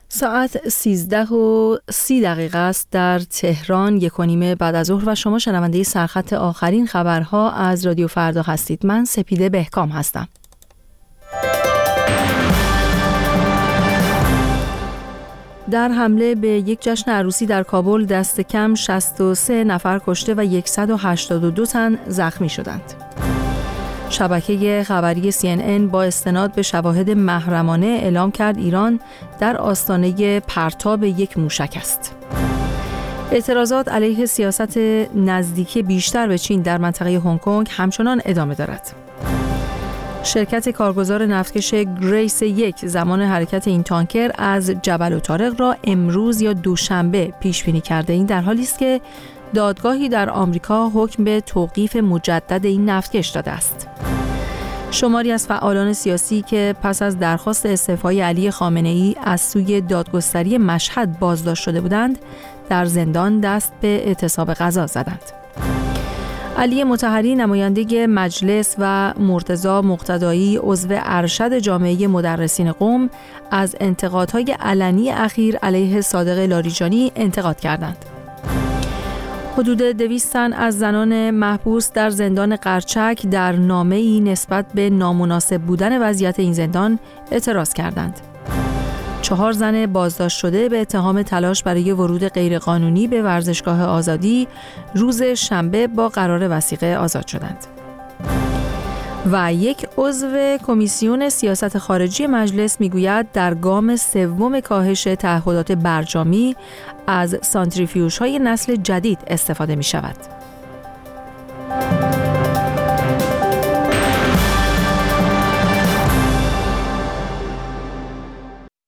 ساعت 13:30 است در تهران، 1:30 بعد از ظهر و شما شنونده سرخط آخرین خبرها از رادیو فردا هستید. من سپیده بهکام هستم. در حمله به یک جشن عروسی در کابل دست کم 63 نفر کشته و 182 تن زخمی شدند. شبکه خبری CNN با استناد به شواهد محرمانه اعلام کرد ایران در آستانه پرتاب یک موشک است. اعتراضات علیه سیاست نزدیکی بیشتر به چین در منطقه هنگ کنگ همچنان ادامه دارد. شرکت کارگزار نفتکش گریس 1 زمان حرکت این تانکر از جبل الطارق را امروز یا دوشنبه پیش بینی کرده. این در حالی است که دادگاهی در آمریکا حکم به توقیف مجدد این نفتکش داده است. شماری از فعالان سیاسی که پس از درخواست استعفای علی خامنه‌ای از سوی دادگستری مشهد بازداشت شده بودند، در زندان دست به اعتصاب غذا زدند. علی مطهری نماینده مجلس و مرتضی مقتدایی عضو ارشد جامعه مدرسین قم از انتقادهای علنی اخیر علیه صادق لاریجانی انتقاد کردند. حدود 200 تن از زنان محبوس در زندان قرچک در نامه‌ای نسبت به نامناسب بودن وضعیت این زندان اعتراض کردند. 4 زن بازداشت شده به اتهام تلاش برای ورود غیرقانونی به ورزشگاه آزادی روز شنبه با قرار وثیقه آزاد شدند. و یک عضو کمیسیون سیاست خارجی مجلس میگوید در گام سوم کاهش تعهدات برجامی از سانتریفیوژهای نسل جدید استفاده می شود.